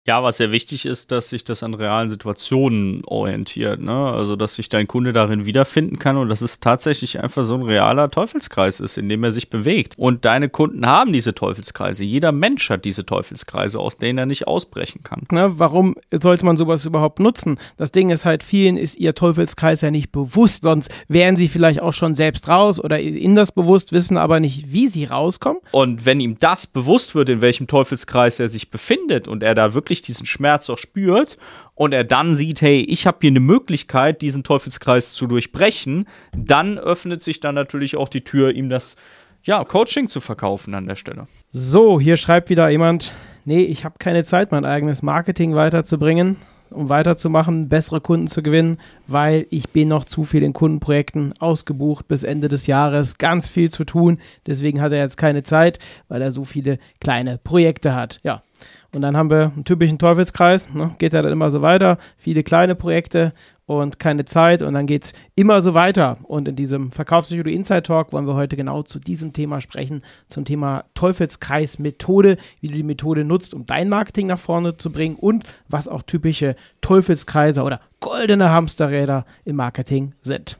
Ja, was sehr wichtig ist, dass sich das an realen Situationen orientiert, ne? Also, dass sich dein Kunde darin wiederfinden kann und dass es tatsächlich einfach so ein realer Teufelskreis ist, in dem er sich bewegt. Und deine Kunden haben diese Teufelskreise. Jeder Mensch hat diese Teufelskreise, aus denen er nicht ausbrechen kann. Ne, warum sollte man sowas überhaupt nutzen? Das Ding ist halt, vielen ist ihr Teufelskreis ja nicht bewusst, sonst wären sie vielleicht auch schon selbst raus oder ihnen das bewusst, wissen aber nicht, wie sie rauskommen. Und wenn ihm das bewusst wird, in welchem Teufelskreis er sich befindet und er da wirklich diesen Schmerz auch spürt und er dann sieht, hey, ich habe hier eine Möglichkeit, diesen Teufelskreis zu durchbrechen, dann öffnet sich dann natürlich auch die Tür, ihm das Coaching zu verkaufen an der Stelle. So, hier schreibt wieder jemand, nee, ich habe keine Zeit, mein eigenes Marketing weiterzubringen, um weiterzumachen, bessere Kunden zu gewinnen, weil ich bin noch zu viel in Kundenprojekten ausgebucht bis Ende des Jahres, ganz viel zu tun, deswegen hat er jetzt keine Zeit, weil er so viele kleine Projekte hat. Ja, und dann haben wir einen typischen Teufelskreis, ne? Geht er dann immer so weiter, viele kleine Projekte und keine Zeit und dann geht es immer so weiter. Und in diesem Verkaufspsychologie Inside Talk wollen wir heute genau zu diesem Thema sprechen, zum Thema Teufelskreis-Methode, wie du die Methode nutzt, um dein Marketing nach vorne zu bringen und was auch typische Teufelskreise oder goldene Hamsterräder im Marketing sind.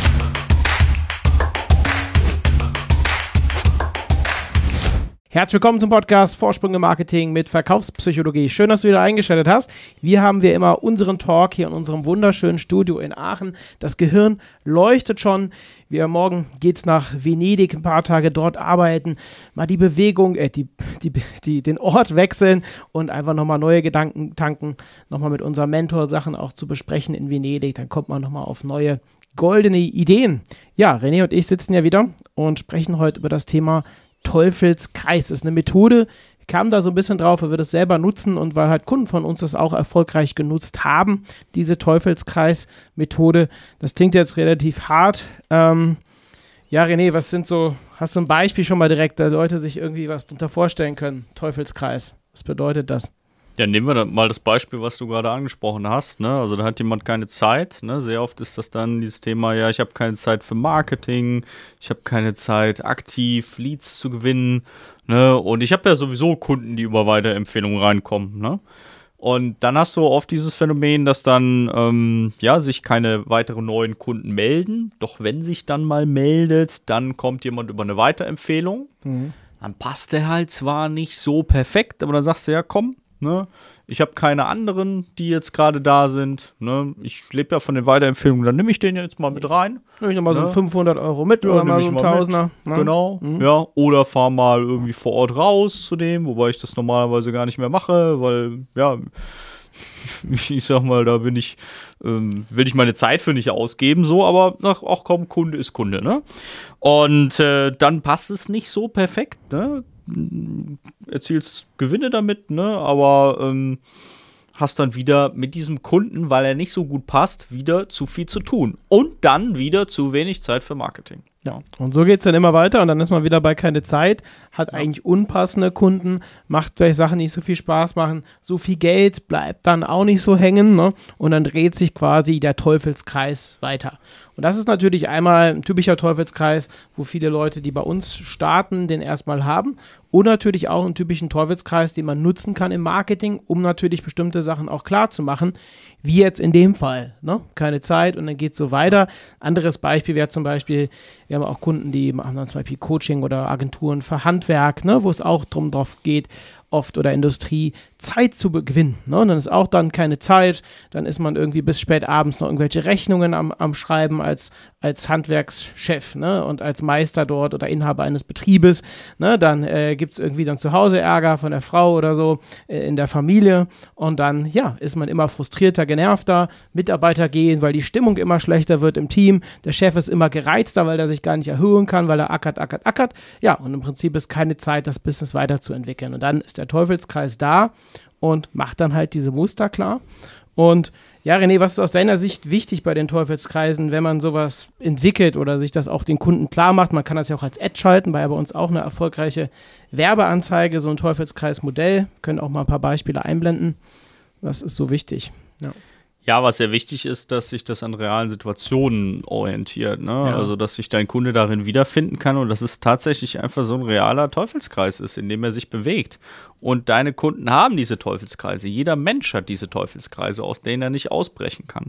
Herzlich willkommen zum Podcast Vorsprung im Marketing mit Verkaufspsychologie. Schön, dass du wieder eingeschaltet hast. Wir haben immer unseren Talk hier in unserem wunderschönen Studio in Aachen. Das Gehirn leuchtet schon. Morgen geht es nach Venedig, ein paar Tage dort arbeiten, mal die Bewegung, den Ort wechseln und einfach nochmal neue Gedanken tanken, nochmal mit unserem Mentor Sachen auch zu besprechen in Venedig. Dann kommt man nochmal auf neue goldene Ideen. Ja, René und ich sitzen ja wieder und sprechen heute über das Thema Teufelskreis. Das ist eine Methode, wir kamen da so ein bisschen drauf, weil wir das selber nutzen und weil halt Kunden von uns das auch erfolgreich genutzt haben, diese Teufelskreis-Methode. Das klingt jetzt relativ hart. Ja, René, hast du ein Beispiel schon mal direkt, da Leute sich irgendwie was darunter vorstellen können? Teufelskreis, was bedeutet das? Ja, nehmen wir mal das Beispiel, was du gerade angesprochen hast, ne? Also da hat jemand keine Zeit, ne? Sehr oft ist das dann dieses Thema, ja, ich habe keine Zeit für Marketing, ich habe keine Zeit, aktiv Leads zu gewinnen, ne? Und ich habe ja sowieso Kunden, die über Weiterempfehlungen reinkommen, ne? Und dann hast du oft dieses Phänomen, dass dann sich keine weiteren neuen Kunden melden. Doch wenn sich dann mal meldet, dann kommt jemand über eine Weiterempfehlung. Mhm. Dann passt der halt zwar nicht so perfekt, aber dann sagst du, ja komm, ne? Ich habe keine anderen, die jetzt gerade da sind. Ne? Ich lebe ja von den Weiterempfehlungen, dann nehme ich den jetzt mal mit rein. Nehme ich nochmal so 500 Euro mit oder mal so ein Tausender. Ne? Genau, ja. Oder fahre mal irgendwie vor Ort raus zu dem, wobei ich das normalerweise gar nicht mehr mache, weil, ja, ich sag mal, da will ich meine Zeit für nicht ausgeben, so, aber ach komm, Kunde ist Kunde, ne? Und dann passt es nicht so perfekt, ne? Erzielst Gewinne damit, ne? Aber hast dann wieder mit diesem Kunden, weil er nicht so gut passt, wieder zu viel zu tun. Und dann wieder zu wenig Zeit für Marketing. Ja, und so geht es dann immer weiter und dann ist man wieder bei keine Zeit, hat eigentlich unpassende Kunden, macht vielleicht Sachen, die nicht so viel Spaß machen, so viel Geld bleibt dann auch nicht so hängen, ne? Und dann dreht sich quasi der Teufelskreis weiter. Und das ist natürlich einmal ein typischer Teufelskreis, wo viele Leute, die bei uns starten, den erstmal haben. Und natürlich auch einen typischen Teufelskreis, den man nutzen kann im Marketing, um natürlich bestimmte Sachen auch klar zu machen, wie jetzt in dem Fall, ne? Keine Zeit und dann geht es so weiter. Anderes Beispiel wäre zum Beispiel, wir haben auch Kunden, die machen dann zum Beispiel Coaching oder Agenturen für Handwerk, ne? Wo es auch drauf geht, oft oder Industrie, Zeit zu gewinnen. Ne? Und dann ist auch dann keine Zeit, dann ist man irgendwie bis spät abends noch irgendwelche Rechnungen am Schreiben als Handwerkschef, ne? Und als Meister dort oder Inhaber eines Betriebes. Ne? Dann gibt es irgendwie dann zu Hause Ärger von der Frau oder so in der Familie und dann, ja, ist man immer frustrierter, genervter, Mitarbeiter gehen, weil die Stimmung immer schlechter wird im Team, der Chef ist immer gereizter, weil er sich gar nicht erhöhen kann, weil er ackert. Ja, und im Prinzip ist keine Zeit, das Business weiterzuentwickeln. Und dann ist der Teufelskreis da und macht dann halt diese Muster klar. Und ja, René, was ist aus deiner Sicht wichtig bei den Teufelskreisen, wenn man sowas entwickelt oder sich das auch den Kunden klar macht? Man kann das ja auch als Ad schalten, war ja bei uns auch eine erfolgreiche Werbeanzeige, so ein Teufelskreismodell. Wir können auch mal ein paar Beispiele einblenden. Was ist so wichtig? Ja, was sehr wichtig ist, dass sich das an realen Situationen orientiert, ne? Ja. Also, dass sich dein Kunde darin wiederfinden kann und dass es tatsächlich einfach so ein realer Teufelskreis ist, in dem er sich bewegt. Und deine Kunden haben diese Teufelskreise. Jeder Mensch hat diese Teufelskreise, aus denen er nicht ausbrechen kann.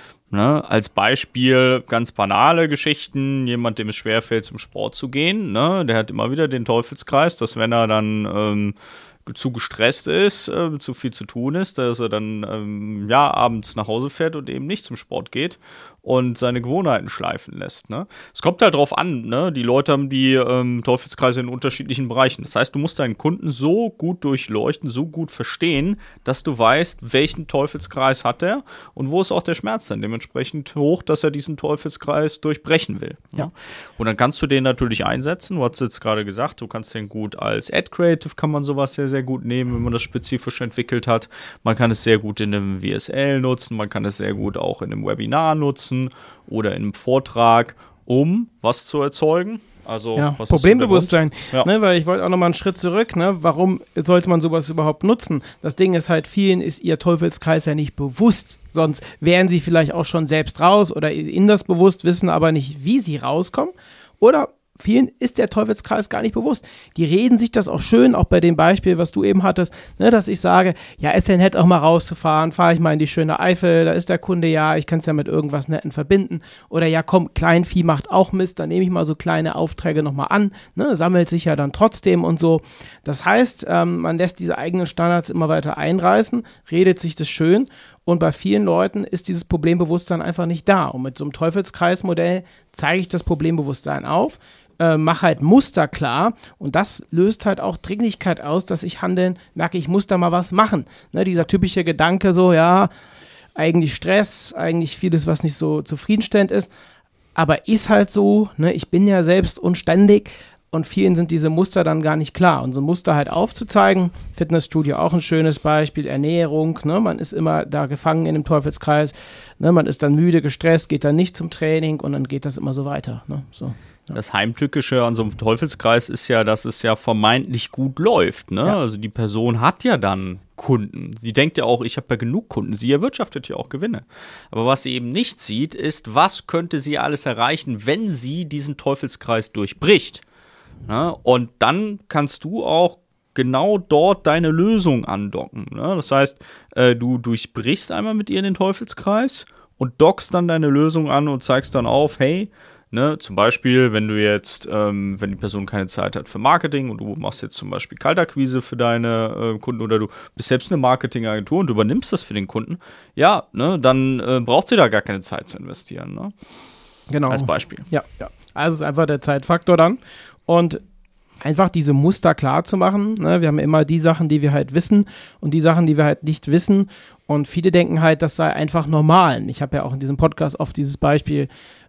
Ne? Als Beispiel ganz banale Geschichten, jemand, dem es schwerfällt, zum Sport zu gehen, ne? Der hat immer wieder den Teufelskreis, dass wenn er dann zu gestresst ist, zu viel zu tun ist, dass er dann abends nach Hause fährt und eben nicht zum Sport geht und seine Gewohnheiten schleifen lässt. Ne? Es kommt halt drauf an, ne? Die Leute haben die Teufelskreise in unterschiedlichen Bereichen. Das heißt, du musst deinen Kunden so gut durchleuchten, so gut verstehen, dass du weißt, welchen Teufelskreis hat er und wo ist auch der Schmerz dann dementsprechend hoch, dass er diesen Teufelskreis durchbrechen will. Ja. Ne? Und dann kannst du den natürlich einsetzen. Du hast jetzt gerade gesagt, du kannst den gut als Ad Creative, kann man sowas sehr, sehr gut nehmen, wenn man das spezifisch entwickelt hat. Man kann es sehr gut in einem VSL nutzen, man kann es sehr gut auch in einem Webinar nutzen oder in einem Vortrag, um was zu erzeugen. Also ja, was Problembewusstsein, ne, weil ich wollte auch nochmal einen Schritt zurück, ne, warum sollte man sowas überhaupt nutzen? Das Ding ist halt, vielen ist ihr Teufelskreis ja nicht bewusst, sonst wären sie vielleicht auch schon selbst raus oder ihnen das bewusst, wissen aber nicht, wie sie rauskommen, oder vielen ist der Teufelskreis gar nicht bewusst. Die reden sich das auch schön, auch bei dem Beispiel, was du eben hattest, ne, dass ich sage, ja, ist ja nett auch mal rauszufahren, fahre ich mal in die schöne Eifel, da ist der Kunde, ja, ich kann es ja mit irgendwas Netten verbinden. Oder ja, komm, Kleinvieh macht auch Mist, dann nehme ich mal so kleine Aufträge nochmal an, ne, sammelt sich ja dann trotzdem und so. Das heißt, man lässt diese eigenen Standards immer weiter einreißen, redet sich das schön. Und bei vielen Leuten ist dieses Problembewusstsein einfach nicht da. Und mit so einem Teufelskreismodell zeige ich das Problembewusstsein auf, mache halt Muster klar und das löst halt auch Dringlichkeit aus, dass ich handeln, merke, ich muss da mal was machen. Ne, dieser typische Gedanke so, ja, eigentlich Stress, eigentlich vieles, was nicht so zufriedenstellend ist, aber ist halt so, ne, ich bin ja selbst unständig. Und vielen sind diese Muster dann gar nicht klar. Und so ein Muster halt aufzuzeigen, Fitnessstudio auch ein schönes Beispiel, Ernährung, ne? Man ist immer da gefangen in dem Teufelskreis, ne? Man ist dann müde, gestresst, geht dann nicht zum Training und dann geht das immer so weiter. Ne? So. Ja. Das Heimtückische an so einem Teufelskreis ist ja, dass es ja vermeintlich gut läuft. Ne? Ja. Also die Person hat ja dann Kunden. Sie denkt ja auch, ich habe ja genug Kunden. Sie erwirtschaftet ja auch Gewinne. Aber was sie eben nicht sieht, ist, was könnte sie alles erreichen, wenn sie diesen Teufelskreis durchbricht. Ne? Und dann kannst du auch genau dort deine Lösung andocken. Ne? Das heißt, du durchbrichst einmal mit ihr den Teufelskreis und dockst dann deine Lösung an und zeigst dann auf, hey, ne, zum Beispiel, wenn du jetzt, wenn die Person keine Zeit hat für Marketing und du machst jetzt zum Beispiel Kaltakquise für deine Kunden oder du bist selbst eine Marketingagentur und du übernimmst das für den Kunden, ja, ne, dann braucht sie da gar keine Zeit zu investieren. Ne? Genau. Als Beispiel. Ja, ja. Also es ist einfach der Zeitfaktor dann. Und einfach diese Muster klar zu machen. Ne? Wir haben immer die Sachen, die wir halt wissen und die Sachen, die wir halt nicht wissen. Und viele denken halt, das sei einfach normal. Ich habe ja auch in diesem Podcast oft dieses Beispiel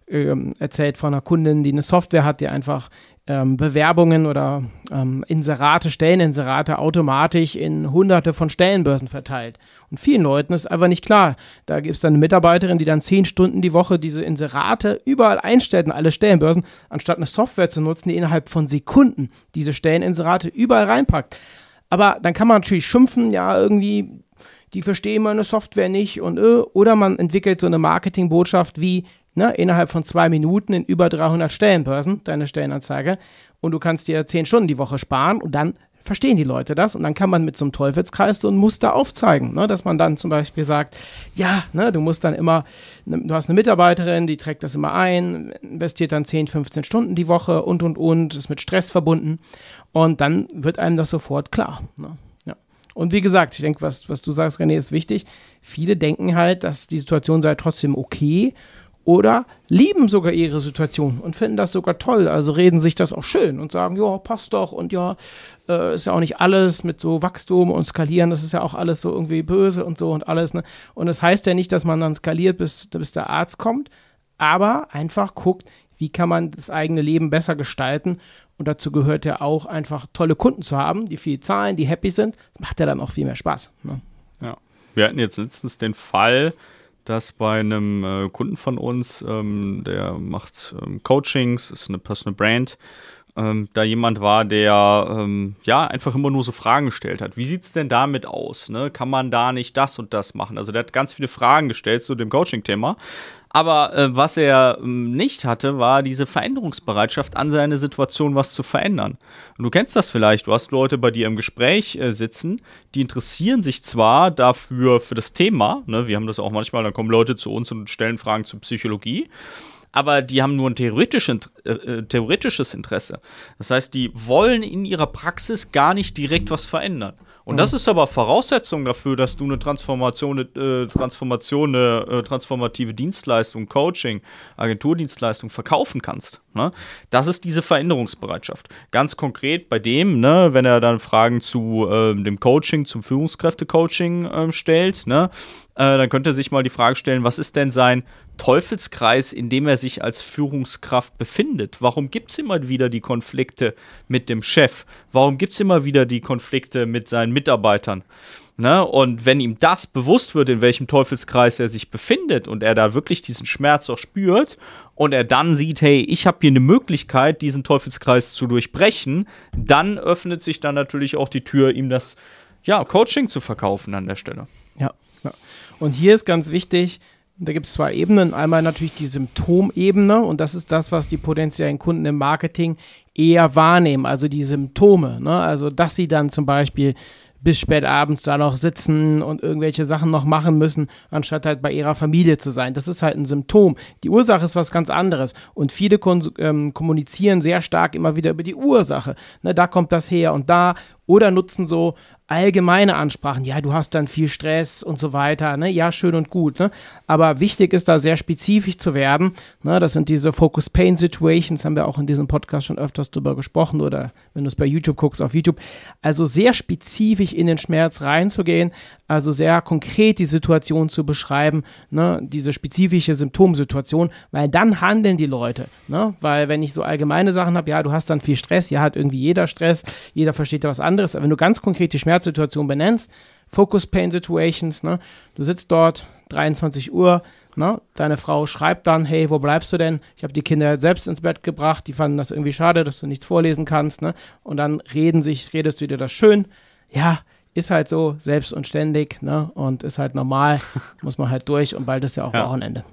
erzählt von einer Kundin, die eine Software hat, die einfach Bewerbungen oder Stelleninserate automatisch in hunderte von Stellenbörsen verteilt. Und vielen Leuten ist einfach nicht klar. Da gibt es dann eine Mitarbeiterin, die dann 10 Stunden die Woche diese Inserate überall einstellt in alle Stellenbörsen, anstatt eine Software zu nutzen, die innerhalb von Sekunden diese Stelleninserate überall reinpackt. Aber dann kann man natürlich schimpfen, ja, irgendwie, die verstehen meine Software nicht und oder man entwickelt so eine Marketingbotschaft wie, ne, innerhalb von 2 Minuten in über 300 Stellenbörsen, deine Stellenanzeige, und du kannst dir 10 Stunden die Woche sparen und dann verstehen die Leute das und dann kann man mit so einem Teufelskreis so ein Muster aufzeigen, ne, dass man dann zum Beispiel sagt, ja, ne, du musst dann immer, du hast eine Mitarbeiterin, die trägt das immer ein, investiert dann 10, 15 Stunden die Woche und, ist mit Stress verbunden und dann wird einem das sofort klar, ne. Und wie gesagt, ich denke, was du sagst, René, ist wichtig. Viele denken halt, dass die Situation sei trotzdem okay oder lieben sogar ihre Situation und finden das sogar toll. Also reden sich das auch schön und sagen, ja, passt doch und ja, ist ja auch nicht alles mit so Wachstum und Skalieren, das ist ja auch alles so irgendwie böse und so und alles. Ne? Und das heißt ja nicht, dass man dann skaliert, bis der Arzt kommt, aber einfach guckt, wie kann man das eigene Leben besser gestalten. Und dazu gehört ja auch einfach tolle Kunden zu haben, die viel zahlen, die happy sind. Das macht ja dann auch viel mehr Spaß. Ne? Ja, wir hatten jetzt letztens den Fall, dass bei einem Kunden von uns, der macht Coachings, ist eine Personal Brand, da jemand war, der einfach immer nur so Fragen gestellt hat. Wie sieht es denn damit aus? Ne? Kann man da nicht das und das machen? Also der hat ganz viele Fragen gestellt zu dem Coaching-Thema. Aber was er nicht hatte, war diese Veränderungsbereitschaft, an seine Situation was zu verändern. Und du kennst das vielleicht, du hast Leute bei dir im Gespräch sitzen, die interessieren sich zwar dafür, für das Thema, ne? Wir haben das auch manchmal, dann kommen Leute zu uns und stellen Fragen zur Psychologie, aber die haben nur ein theoretisches Interesse. Das heißt, die wollen in ihrer Praxis gar nicht direkt was verändern. Und das ist aber Voraussetzung dafür, dass du eine transformative Dienstleistung, Coaching, Agenturdienstleistung verkaufen kannst. Ne? Das ist diese Veränderungsbereitschaft. Ganz konkret bei dem, ne, wenn er dann Fragen zu dem Coaching, zum Führungskräfte-Coaching stellt, ne, dann könnte er sich mal die Frage stellen, was ist denn sein Teufelskreis, in dem er sich als Führungskraft befindet? Warum gibt es immer wieder die Konflikte mit dem Chef? Warum gibt es immer wieder die Konflikte mit seinen Mitarbeitern? Ne? Und wenn ihm das bewusst wird, in welchem Teufelskreis er sich befindet und er da wirklich diesen Schmerz auch spürt und er dann sieht, hey, ich habe hier eine Möglichkeit, diesen Teufelskreis zu durchbrechen, dann öffnet sich dann natürlich auch die Tür, ihm das Coaching zu verkaufen an der Stelle. Ja. Und hier ist ganz wichtig, da gibt es zwei Ebenen. Einmal natürlich die Symptomebene und das ist das, was die potenziellen Kunden im Marketing eher wahrnehmen, also die Symptome. Ne? Also, dass sie dann zum Beispiel bis spät abends da noch sitzen und irgendwelche Sachen noch machen müssen, anstatt halt bei ihrer Familie zu sein. Das ist halt ein Symptom. Die Ursache ist was ganz anderes und viele kommunizieren sehr stark immer wieder über die Ursache. Ne, da kommt das her und da oder nutzen so allgemeine Ansprachen. Ja, du hast dann viel Stress und so weiter. Ne? Ja, schön und gut. Ne? Aber wichtig ist da sehr spezifisch zu werden. Ne? Das sind diese Focus Pain Situations, haben wir auch in diesem Podcast schon öfters drüber gesprochen oder wenn du es bei YouTube guckst, auf YouTube. Also sehr spezifisch in den Schmerz reinzugehen, also sehr konkret die Situation zu beschreiben, ne? Diese spezifische Symptomsituation, weil dann handeln die Leute. Ne? Weil wenn ich so allgemeine Sachen habe, ja, du hast dann viel Stress, ja, hat irgendwie jeder Stress, jeder versteht da was anderes, aber wenn du ganz konkret die Schmerzsituation benennst, Focus Pain Situations, ne? Du sitzt dort, 23 Uhr, ne? Deine Frau schreibt dann, hey, wo bleibst du denn? Ich habe die Kinder selbst ins Bett gebracht, die fanden das irgendwie schade, dass du nichts vorlesen kannst, ne? Und dann redest du dir das schön, ja, ist halt so, selbst und ständig, ne? Und ist halt normal, muss man halt durch und bald ist ja auch Wochenende.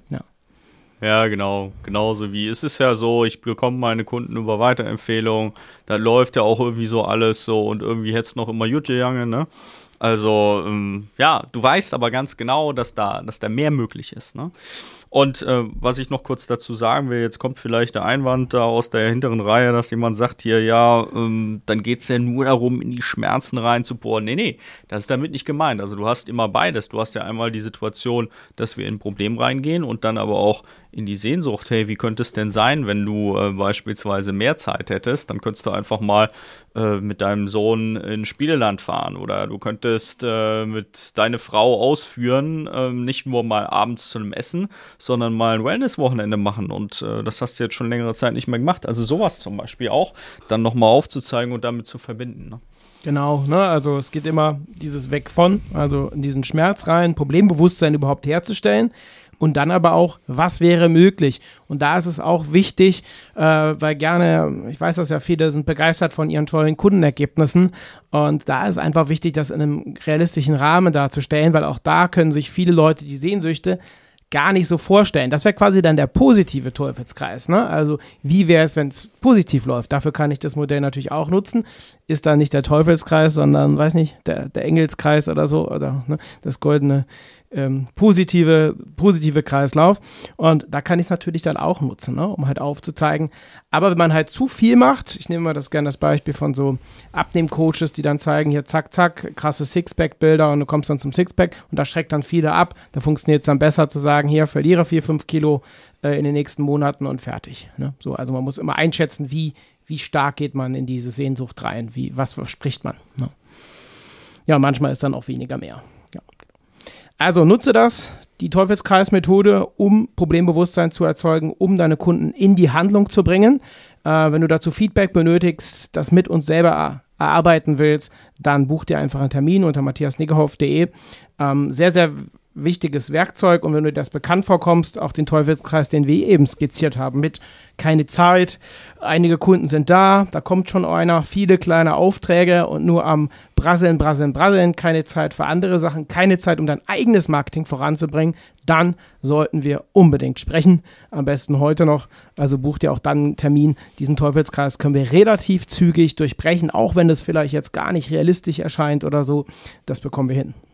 Ja, genau. Genauso wie es ist ja so, ich bekomme meine Kunden über Weiterempfehlungen, da läuft ja auch irgendwie so alles so und irgendwie hätte es noch immer gut gegangen, ne? Also, du weißt aber ganz genau, dass da mehr möglich ist, ne? Und was ich noch kurz dazu sagen will, jetzt kommt vielleicht der Einwand da aus der hinteren Reihe, dass jemand sagt hier, dann geht es ja nur darum, in die Schmerzen reinzubohren. Nee, das ist damit nicht gemeint. Also du hast immer beides. Du hast ja einmal die Situation, dass wir in ein Problem reingehen und dann aber auch in die Sehnsucht, hey, wie könnte es denn sein, wenn du beispielsweise mehr Zeit hättest, dann könntest du einfach mal mit deinem Sohn in Spieleland fahren oder du könntest mit deiner Frau ausführen, nicht nur mal abends zu einem Essen, sondern mal ein Wellness-Wochenende machen und das hast du jetzt schon längere Zeit nicht mehr gemacht. Also sowas zum Beispiel auch dann nochmal aufzuzeigen und damit zu verbinden. Ne? Genau, ne? Also es geht immer dieses Weg von, also in diesen Schmerz rein, Problembewusstsein überhaupt herzustellen. Und dann aber auch, was wäre möglich? Und da ist es auch wichtig, weil gerne, ich weiß, dass ja viele sind begeistert von ihren tollen Kundenergebnissen. Und da ist einfach wichtig, das in einem realistischen Rahmen darzustellen, weil auch da können sich viele Leute die Sehnsüchte gar nicht so vorstellen. Das wäre quasi dann der positive Teufelskreis. Ne? Also wie wäre es, wenn es positiv läuft? Dafür kann ich das Modell natürlich auch nutzen. Ist dann nicht der Teufelskreis, sondern, weiß nicht, der Engelskreis oder so, oder ne, das goldene positive Kreislauf. Und da kann ich es natürlich dann auch nutzen, ne, um halt aufzuzeigen. Aber wenn man halt zu viel macht, ich nehme mal das Beispiel von so Abnehmcoaches, die dann zeigen, hier zack, zack, krasse Sixpack-Bilder und du kommst dann zum Sixpack und da schreckt dann viele ab. Da funktioniert es dann besser zu sagen, hier, verliere 4-5 Kilo in den nächsten Monaten und fertig. Ne? So, also man muss immer einschätzen, wie stark geht man in diese Sehnsucht rein, was verspricht man. Ne? Ja, manchmal ist dann auch weniger mehr. Ja. Also nutze die Teufelskreis-Methode, um Problembewusstsein zu erzeugen, um deine Kunden in die Handlung zu bringen. Wenn du dazu Feedback benötigst, das mit uns selber erarbeiten willst, dann buch dir einfach einen Termin unter matthiasniggerhoff.de. Sehr, sehr wichtiges Werkzeug und wenn du dir das bekannt vorkommst, auch den Teufelskreis, den wir eben skizziert haben, mit keine Zeit, einige Kunden sind da kommt schon einer, viele kleine Aufträge und nur am Brasseln, keine Zeit für andere Sachen, keine Zeit, um dein eigenes Marketing voranzubringen, dann sollten wir unbedingt sprechen, am besten heute noch, also buch dir auch dann einen Termin, diesen Teufelskreis können wir relativ zügig durchbrechen, auch wenn das vielleicht jetzt gar nicht realistisch erscheint oder so, das bekommen wir hin.